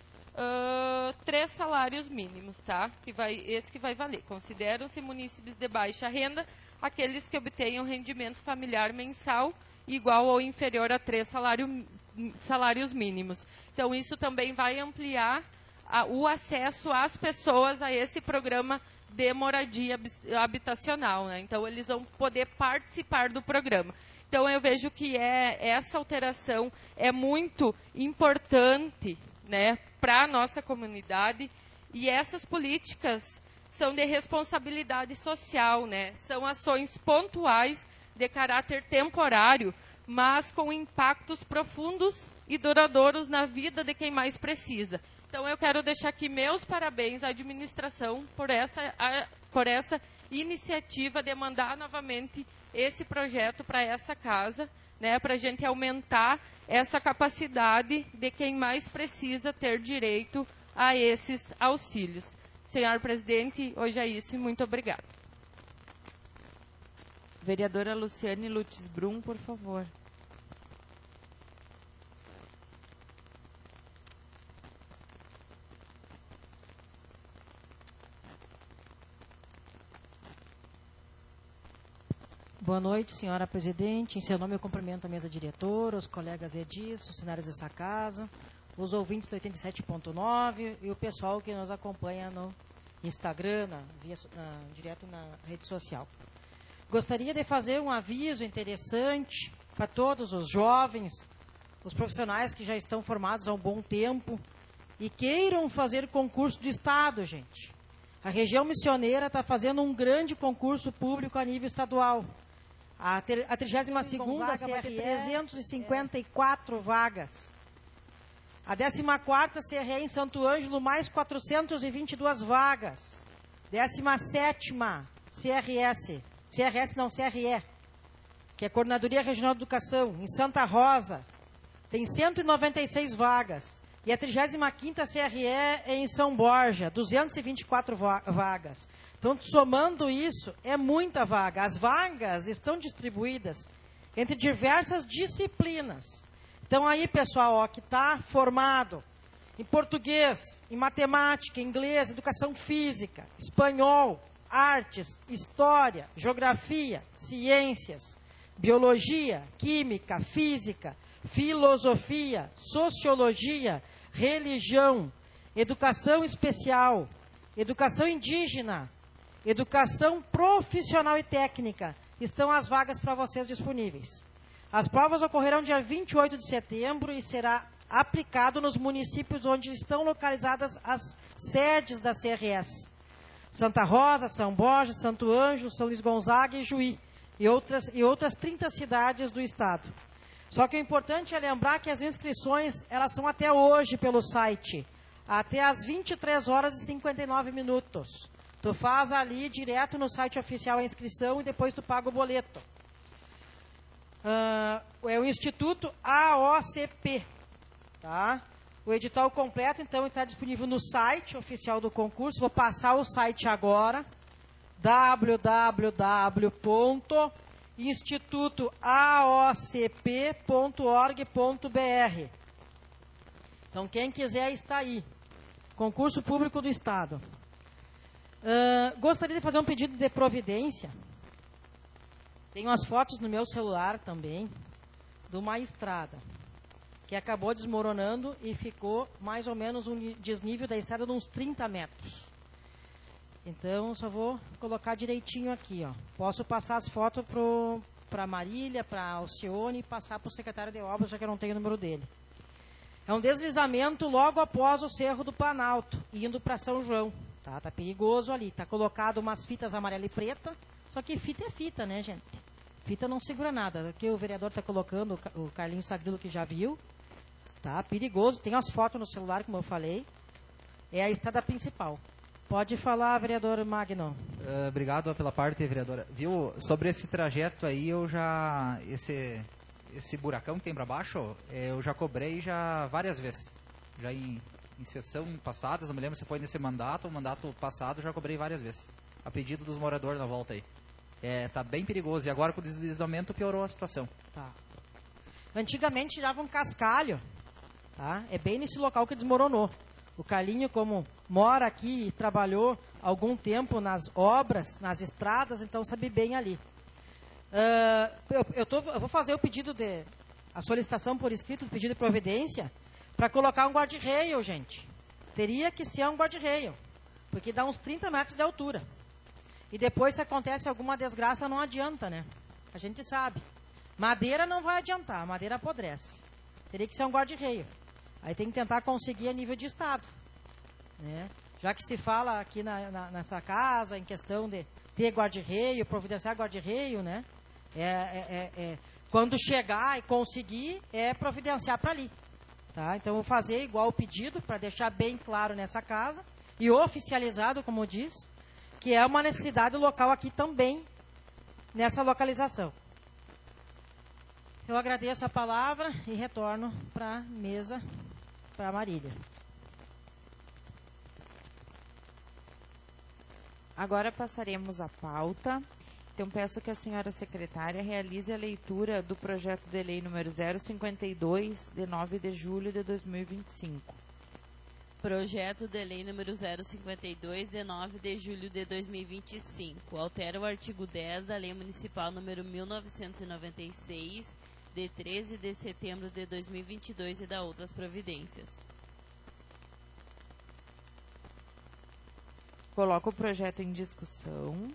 uh, três salários mínimos, tá? Que vai, esse que vai valer. Consideram-se munícipes de baixa renda aqueles que obtenham rendimento familiar mensal igual ou inferior a três salário, salários mínimos. Então, isso também vai ampliar a, o acesso às pessoas a esse programa de moradia habitacional, né? Então, eles vão poder participar do programa. Então, eu vejo que é, essa alteração é muito importante, né, para a nossa comunidade, e essas políticas são de responsabilidade social, né? São ações pontuais de caráter temporário, mas com impactos profundos e duradouros na vida de quem mais precisa. Então, eu quero deixar aqui meus parabéns à administração por essa, a, por essa iniciativa de mandar novamente esse projeto para essa casa, né, para a gente aumentar essa capacidade de quem mais precisa ter direito a esses auxílios. Senhor presidente, hoje é isso e muito obrigada. Vereadora Luciane Lutz Brum, por favor. Boa noite, senhora presidente. Em seu nome eu cumprimento a mesa diretora, os colegas Edis, os funcionários dessa casa, os ouvintes do oitenta e sete ponto nove e o pessoal que nos acompanha no Instagram, na, via, na, direto na rede social. Gostaria de fazer um aviso interessante para todos os jovens, os profissionais que já estão formados há um bom tempo e queiram fazer concurso de Estado, gente. A região missioneira está fazendo um grande concurso público a nível estadual. A, ter, a trigésima segunda C R E trezentas e cinquenta e quatro é. vagas. A décima quarta C R E em Santo Ângelo, mais quatrocentas e vinte e duas vagas. décima sétima C R S, C R S não, C R E, que é a Coordenadoria Regional de Educação, em Santa Rosa, tem cento e noventa e seis vagas. E a trigésima quinta C R E é em São Borja, duzentas e vinte e quatro vagas. Então, somando isso, é muita vaga. As vagas estão distribuídas entre diversas disciplinas. Então, aí, pessoal, ó, que está formado em português, em matemática, inglês, educação física, espanhol, artes, história, geografia, ciências, biologia, química, física, filosofia, sociologia, religião, educação especial, educação indígena, educação profissional e técnica. Estão as vagas para vocês disponíveis. As provas ocorrerão dia vinte e oito de setembro e será aplicado nos municípios onde estão localizadas as sedes da C R S. Santa Rosa, São Borja, Santo Ângelo, São Luís Gonzaga e Juí, e outras, e outras trinta cidades do estado. Só que o importante é lembrar que as inscrições, elas são até hoje pelo site, até às vinte e três horas e cinquenta e nove minutos. Tu faz ali direto no site oficial a inscrição e depois tu paga o boleto. Uh, é o Instituto A O C P, tá? O edital completo, então, está disponível no site oficial do concurso. Vou passar o site agora, w w w ponto instituto a o c p ponto org ponto b r. Então, quem quiser está aí. Concurso Público do Estado. Uh, gostaria de fazer um pedido de providência. Tenho as fotos no meu celular também, de uma estrada que acabou desmoronando e ficou mais ou menos um desnível da estrada de uns trinta metros. Então, só vou colocar direitinho aqui, ó. Posso passar as fotos para a Marília, para a Alcione e passar para o secretário de obras, já que eu não tenho o número dele. É um deslizamento logo após o Cerro do Planalto, indo para São João. Tá, tá perigoso ali. Tá colocado umas fitas amarela e preta, só que fita é fita, né, gente? Fita não segura nada. Aqui o vereador está colocando, o Carlinhos Sagrilo que já viu. Tá, perigoso. Tem as fotos no celular, como eu falei. É a estrada principal. Pode falar, vereador Magno. Uh, obrigado pela parte, vereadora. Viu, sobre esse trajeto aí, eu já... Esse, esse buracão que tem para baixo, eu já cobrei já várias vezes. Já em, em sessão passadas, não me lembro se foi nesse mandato, o mandato passado, já cobrei várias vezes. A pedido dos moradores na volta aí. É, tá bem perigoso. E agora com o deslizamento piorou a situação. Tá. Antigamente tirava um cascalho. Tá? É bem nesse local que desmoronou. O Carlinho, como mora aqui e trabalhou algum tempo nas obras, nas estradas, então sabe bem ali. Uh, eu, eu, tô, eu vou fazer o pedido de... a solicitação por escrito do pedido de providência para colocar um guarda-reio, gente. Teria que ser um guarda-reio, porque dá uns trinta metros de altura. E depois, se acontece alguma desgraça, não adianta, né? A gente sabe. Madeira não vai adiantar, madeira apodrece. Teria que ser um guarda-reio. Aí tem que tentar conseguir a nível de estado, né? Já que se fala aqui na, na, nessa casa, em questão de ter guarda-reio, providenciar guarda-reio, né? É, é, é, é, quando chegar e conseguir, é providenciar para ali. Tá? Então, vou fazer igual o pedido, para deixar bem claro nessa casa, e oficializado, como diz, que é uma necessidade local aqui também, nessa localização. Eu agradeço a palavra e retorno para a mesa, para a Marília. Agora passaremos à pauta. Então, peço que a senhora secretária realize a leitura do projeto de lei número zero cinquenta e dois, de nove de julho de dois mil e vinte e cinco. Projeto de lei número zero cinquenta e dois, de nove de julho de dois mil e vinte e cinco. Altera o artigo dez da Lei Municipal número mil novecentos e noventa e seis, de treze de setembro de dois mil e vinte e dois e da outras providências. Coloco o projeto em discussão.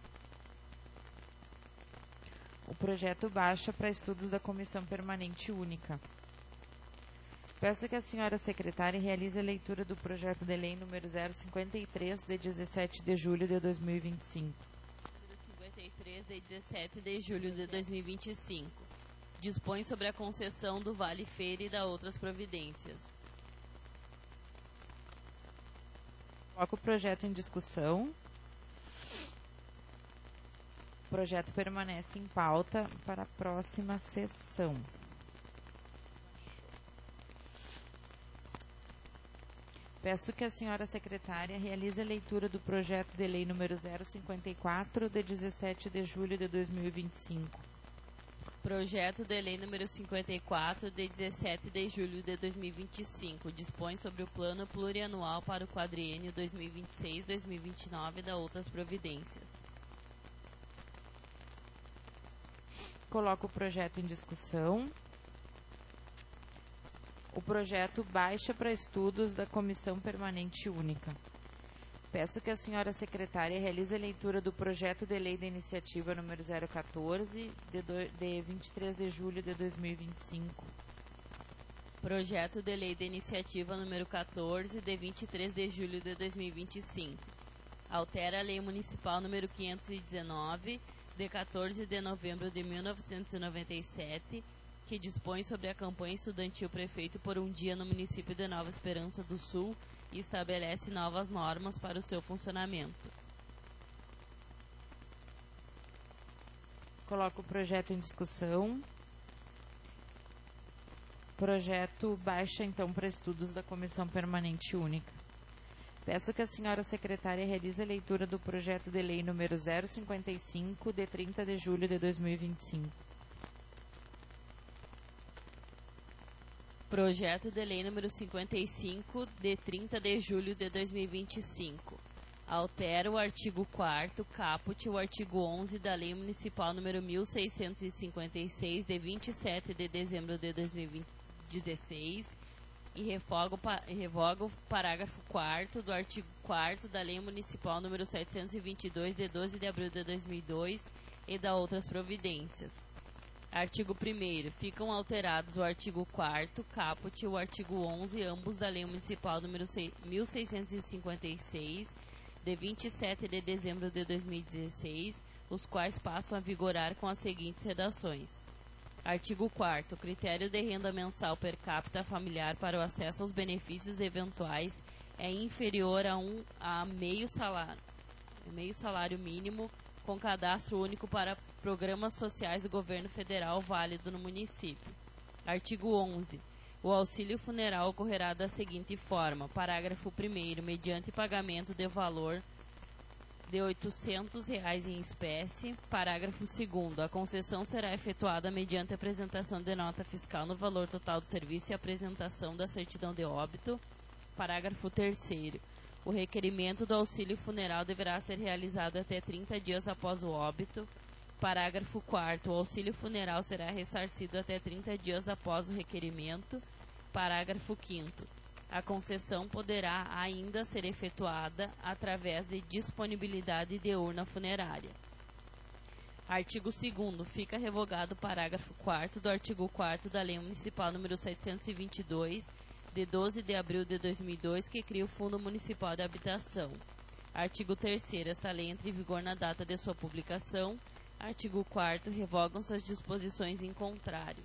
O projeto baixa para estudos da Comissão Permanente Única. Peço que a senhora secretária realize a leitura do projeto de lei número zero cinquenta e três, de dezessete de julho de dois mil e vinte e cinco. Número cinquenta e três, de dezessete de julho de dois mil e vinte e cinco. Dispõe sobre a concessão do Vale Feira e da outras providências. Coloco o projeto em discussão. O projeto permanece em pauta para a próxima sessão. Peço que a senhora secretária realize a leitura do projeto de lei número zero cinquenta e quatro, de dezessete de julho de dois mil e vinte e cinco. Projeto de lei número cinquenta e quatro, de dezessete de julho de dois mil e vinte e cinco, dispõe sobre o plano plurianual para o quadriênio dois mil e vinte e seis a dois mil e vinte e nove e da outras providências. Coloco o projeto em discussão. O projeto baixa para estudos da Comissão Permanente Única. Peço que a senhora secretária realize a leitura do projeto de lei da iniciativa número zero quatorze, de, do, de vinte e três de julho de dois mil e vinte e cinco. Projeto de lei da iniciativa número quatorze, de vinte e três de julho de dois mil e vinte e cinco. Altera a Lei Municipal número quinhentos e dezenove, de quatorze de novembro de mil novecentos e noventa e sete, que dispõe sobre a campanha estudantil Prefeito por um Dia no município de Nova Esperança do Sul e estabelece novas normas para o seu funcionamento. Coloco o projeto em discussão. Projeto baixa, então, para estudos da Comissão Permanente Única. Peço que a senhora secretária realize a leitura do projeto de lei número zero cinquenta e cinco, de trinta de julho de dois mil e vinte e cinco. Projeto de lei número cinquenta e cinco, de trinta de julho de dois mil e vinte e cinco. Altera o artigo quarto, caput, o artigo onze da Lei Municipal número mil seiscentos e cinquenta e seis, de vinte e sete de dezembro de dois mil e dezesseis, e revoga o, revoga o parágrafo quarto do artigo quarto da Lei Municipal número setecentos e vinte e dois, de doze de abril de dois mil e dois, e da outras providências. Artigo primeiro. Ficam alterados o artigo quarto, caput, e o artigo onze, ambos da Lei Municipal número mil seiscentos e cinquenta e seis, de vinte e sete de dezembro de dois mil e dezesseis, os quais passam a vigorar com as seguintes redações. Artigo quarto. O critério de renda mensal per capita familiar para o acesso aos benefícios eventuais é inferior a, um, a meio salário, meio salário mínimo, com cadastro único para programas sociais do governo federal válido no município. Artigo onze. O auxílio funeral ocorrerá da seguinte forma: parágrafo primeiro, mediante pagamento de valor de oitocentos reais em espécie. Parágrafo segundo. A concessão será efetuada mediante apresentação de nota fiscal no valor total do serviço e apresentação da certidão de óbito. Parágrafo terceiro. O requerimento do auxílio funeral deverá ser realizado até trinta dias após o óbito. Parágrafo quarto. O auxílio funeral será ressarcido até trinta dias após o requerimento. Parágrafo quinto. A concessão poderá ainda ser efetuada através de disponibilidade de urna funerária. Artigo segundo. Fica revogado o parágrafo quarto do artigo quarto da Lei Municipal número setecentos e vinte e dois, de doze de abril de dois mil e dois, que cria o Fundo Municipal de Habitação. Artigo terceiro. Esta lei entra em vigor na data de sua publicação. Artigo quarto. Revogam-se as disposições em contrário.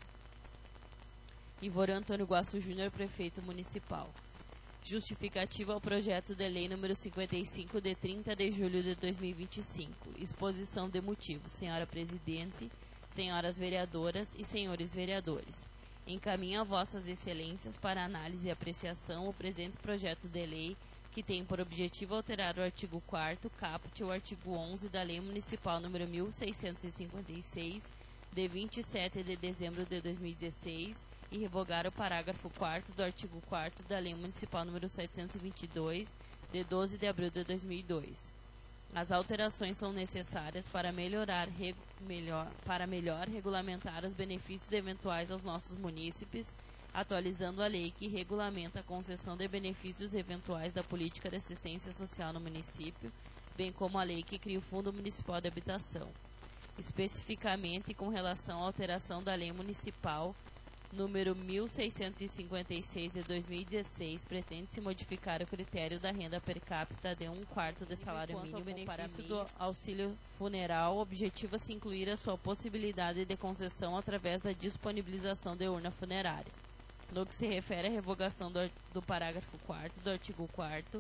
Ivor Antônio Guaçu Júnior, Prefeito Municipal. Justificativa ao projeto de lei número cinquenta e cinco, de trinta de julho de dois mil e vinte e cinco. Exposição de motivos. Senhora Presidente, senhoras vereadoras e senhores vereadores. Encaminho a vossas excelências para análise e apreciação o presente projeto de lei, que tem por objetivo alterar o artigo quarto, caput, e o artigo onze da Lei Municipal número mil seiscentos e cinquenta e seis, de vinte e sete de dezembro de dois mil e dezesseis, e revogar o parágrafo quarto do artigo quarto da Lei Municipal número setecentos e vinte e dois, de doze de abril de dois mil e dois. As alterações são necessárias para melhorar, regu, melhor, para melhor regulamentar os benefícios eventuais aos nossos munícipes, atualizando a lei que regulamenta a concessão de benefícios eventuais da política de assistência social no município, bem como a lei que cria o Fundo Municipal de Habitação. Especificamente com relação à alteração da Lei Municipal número mil seiscentos e cinquenta e seis de dois mil e dezesseis, pretende-se modificar o critério da renda per capita de um quarto de salário mínimo para benefício do auxílio funeral. Objetiva-se incluir a sua possibilidade de concessão através da disponibilização de urna funerária. No que se refere à revogação do, do parágrafo quarto do artigo quarto,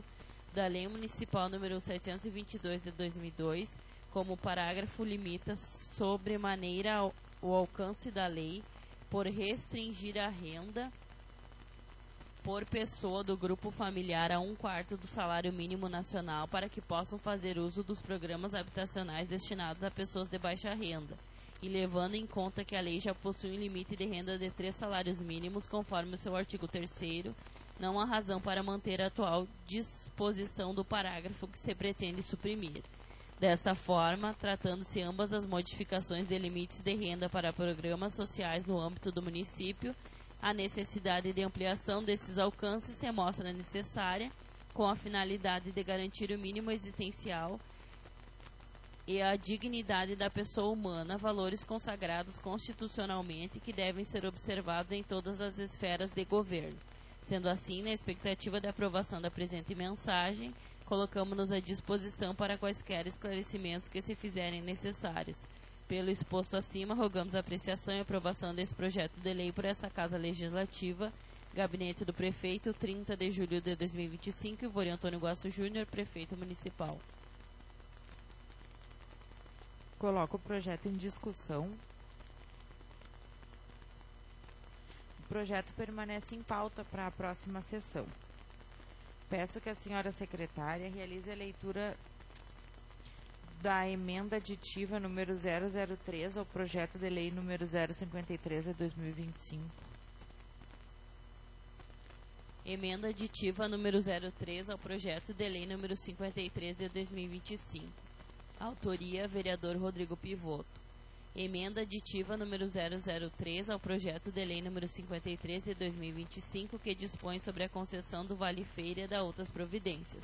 da Lei Municipal número setecentos e vinte e dois de dois mil e dois, como o parágrafo limita sobremaneira o alcance da lei por restringir a renda por pessoa do grupo familiar a um quarto do salário mínimo nacional para que possam fazer uso dos programas habitacionais destinados a pessoas de baixa renda, e levando em conta que a lei já possui um limite de renda de três salários mínimos, conforme o seu artigo terceiro, não há razão para manter a atual disposição do parágrafo que se pretende suprimir. Desta forma, tratando-se ambas as modificações de limites de renda para programas sociais no âmbito do município, a necessidade de ampliação desses alcances se mostra necessária, com a finalidade de garantir o mínimo existencial e a dignidade da pessoa humana, valores consagrados constitucionalmente que devem ser observados em todas as esferas de governo. Sendo assim, na expectativa da aprovação da presente mensagem, colocamos-nos à disposição para quaisquer esclarecimentos que se fizerem necessários. Pelo exposto acima, rogamos a apreciação e aprovação desse projeto de lei por essa Casa Legislativa, Gabinete do Prefeito, trinta de julho de dois mil e vinte e cinco, Ivori Antônio Guasso Júnior, Prefeito Municipal. Coloco o projeto em discussão. O projeto permanece em pauta para a próxima sessão. Peço que a senhora secretária realize a leitura da emenda aditiva número zero zero três ao projeto de lei número zero cinquenta e três de dois mil e vinte e cinco. Emenda aditiva número zero três ao projeto de lei número cinquenta e três de dois mil e vinte e cinco. Autoria, vereador Rodrigo Pivoto. Emenda aditiva número zero zero três ao projeto de lei número cinquenta e três de dois mil e vinte e cinco, que dispõe sobre a concessão do Vale Feira e da outras providências.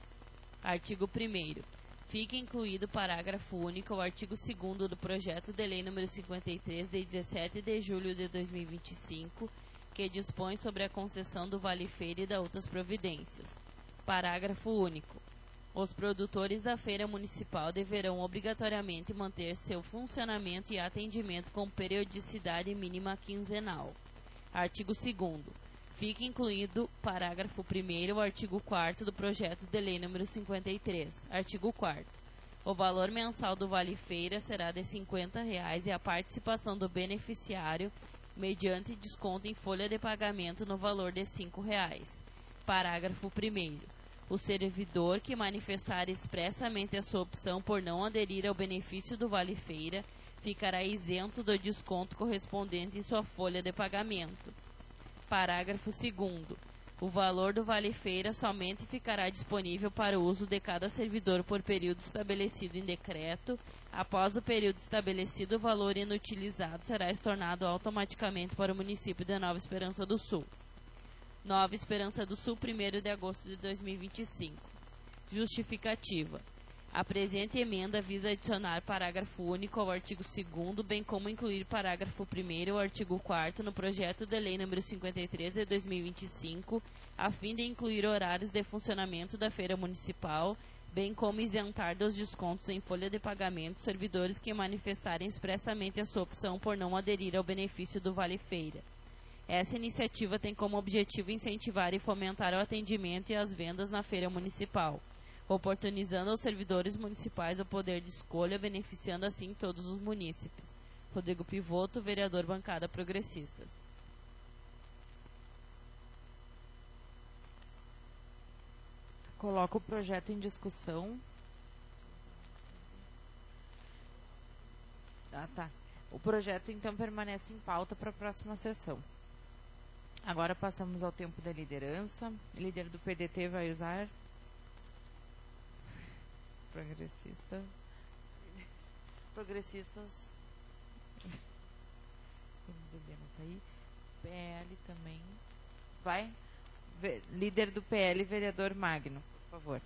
Artigo primeiro. Fica incluído o parágrafo único ao artigo segundo do projeto de lei número cinquenta e três de dezessete de julho de dois mil e vinte e cinco, que dispõe sobre a concessão do Vale Feira e da outras providências. Parágrafo único. Os produtores da feira municipal deverão obrigatoriamente manter seu funcionamento e atendimento com periodicidade mínima quinzenal. Artigo segundo. Fica incluído parágrafo primeiro ao artigo quarto do projeto de lei número cinquenta e três. Artigo quarto. O valor mensal do Vale Feira será de cinquenta reais e a participação do beneficiário mediante desconto em folha de pagamento no valor de cinco reais. Parágrafo primeiro. O servidor que manifestar expressamente a sua opção por não aderir ao benefício do Vale Feira ficará isento do desconto correspondente em sua folha de pagamento. Parágrafo segundo. O valor do Vale Feira somente ficará disponível para o uso de cada servidor por período estabelecido em decreto. Após o período estabelecido, o valor inutilizado será estornado automaticamente para o município de Nova Esperança do Sul. Nova Esperança do Sul, primeiro de agosto de dois mil e vinte e cinco. Justificativa. A presente emenda visa adicionar parágrafo único ao artigo segundo, bem como incluir parágrafo primeiro ao artigo quarto no projeto de lei número cinquenta e três de dois mil e vinte e cinco, a fim de incluir horários de funcionamento da feira municipal, bem como isentar dos descontos em folha de pagamento servidores que manifestarem expressamente a sua opção por não aderir ao benefício do Vale Feira. Essa iniciativa tem como objetivo incentivar e fomentar o atendimento e as vendas na feira municipal, oportunizando aos servidores municipais o poder de escolha, beneficiando assim todos os munícipes. Rodrigo Pivoto, vereador, bancada Progressistas. Coloco o projeto em discussão. Ah, tá. O projeto, então, permanece em pauta para a próxima sessão. Agora passamos ao tempo da liderança. O líder do P D T vai usar... Progressista. Progressistas. M D B não tá aí. P L também. Vai. Ve- líder do P L, vereador Magno, por favor.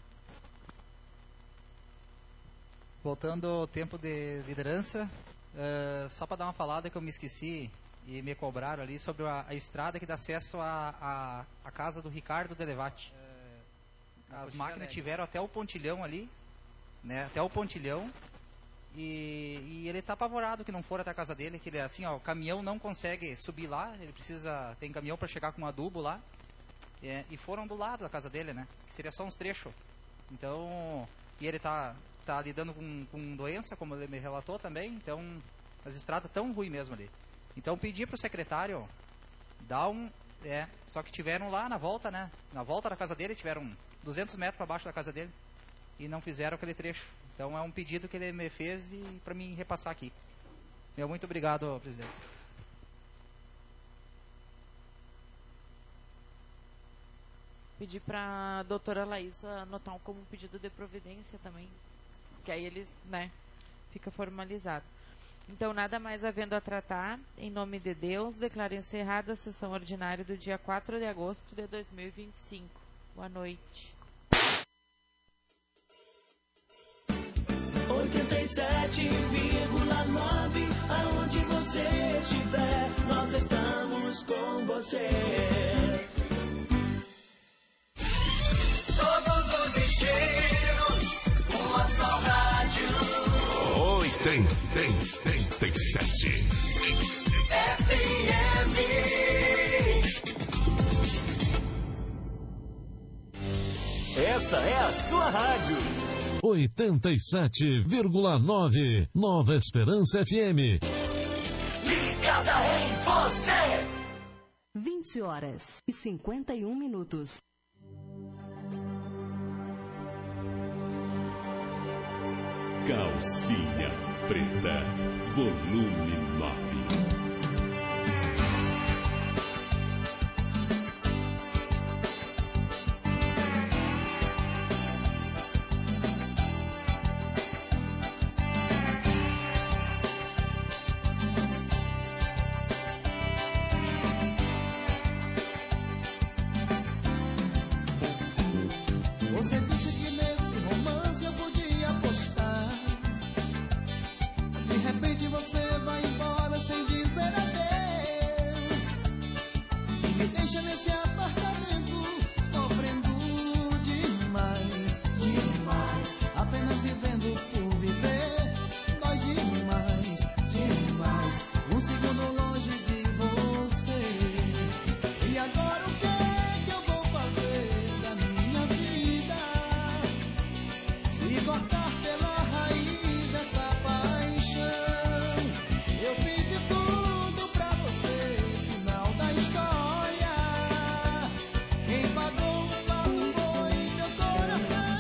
Voltando ao tempo de liderança, uh, só para dar uma falada que eu me esqueci e me cobraram ali sobre a, a estrada que dá acesso à a, a, a casa do Ricardo Delevati. Uh, as máquinas tiveram até o pontilhão ali, né, até o pontilhão, e, e ele está apavorado que não for até a casa dele, que ele assim, ó, o caminhão não consegue subir lá, ele precisa, tem caminhão para chegar com um adubo lá, é, e foram do lado da casa dele, né? Que seria só uns trechos. Então, e ele tá, tá lidando com, com doença, como ele me relatou também. Então, as estradas tão ruins mesmo ali. Então, pedi pro secretário dar um... É, só que tiveram lá na volta, né? Na volta da casa dele, tiveram duzentos metros para baixo da casa dele. E não fizeram aquele trecho. Então, é um pedido que ele me fez e para mim repassar aqui. Meu, muito obrigado, presidente. Pedir para a doutora Laís anotar como um pedido de providência também, que aí eles, né, fica formalizado. Então, nada mais havendo a tratar, em nome de Deus, declaro encerrada a sessão ordinária do dia quatro de agosto de dois mil e vinte e cinco. Boa noite. oitenta e sete vírgula nove, aonde você estiver, nós estamos com você. Todos os estilos, uma só rádio. oitenta e sete F M. Essa é a sua rádio. oitenta e sete vírgula nove, Nova Esperança F M. Ligada em você. vinte horas e cinquenta e um minutos. Calcinha Preta, volume nove. Você disse que nesse romance eu podia apostar. De repente você vai embora sem dizer adeus. E me deixa nesse apartamento sofrendo demais, demais. Apenas vivendo por viver, dói demais, demais. Um segundo longe de você. E agora o que é que eu vou fazer da minha vida? Se cortar pela raiz essa paixão, eu fiz de tudo pra você, final da história. Quem pagou o pato foi meu coração.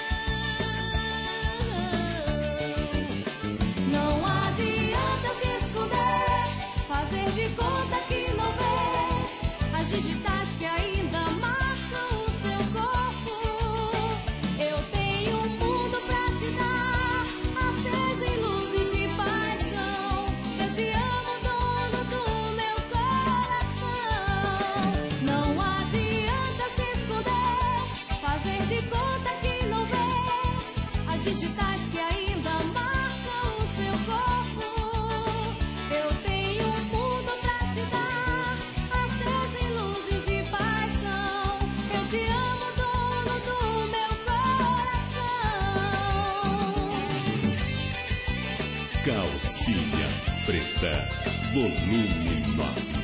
Não adianta se esconder, fazer de conta que não vê as digitais que ainda marcam o seu corpo. Eu tenho um mundo pra te dar, aceso em luzes de paixão. Eu te amo, dono do meu coração. Não adianta se esconder, fazer de conta que não vê as digitais que ainda marcam o seu corpo. Eu tenho um mundo pra te dar, aceso em luzes de paixão. Eu te amo, dono do meu coração. Calcinha Preta, volume nove.